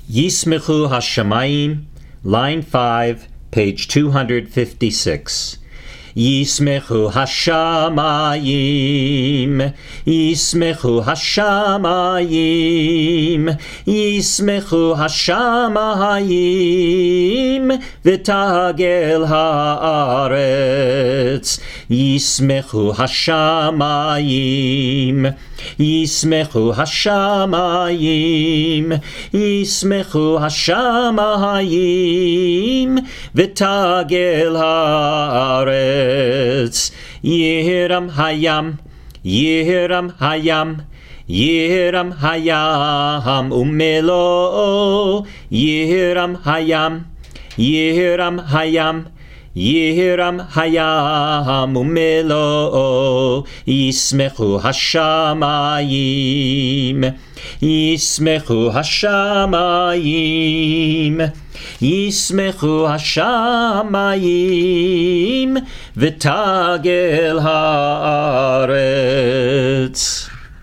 Yismechu Hashamayim, line 5, page 256. Yismechu Hashamayim, Yismechu Hashamayim, Yismechu Hashamayim, V'tagel haaretz. Yismechu Hashamayim, Yismechu Hashamayim, Yismechu Hashamayim, V'tagel haaretz. Yehiram hayam, Yehiram hayam, Yehiram hayam umelo, Yehiram hayam, Yehiram hayam, Yehiram hayam umelo. Yismechu hashamayim, Yismechu hashamayim, Yismechu hashamayim, V'tagel haaretz.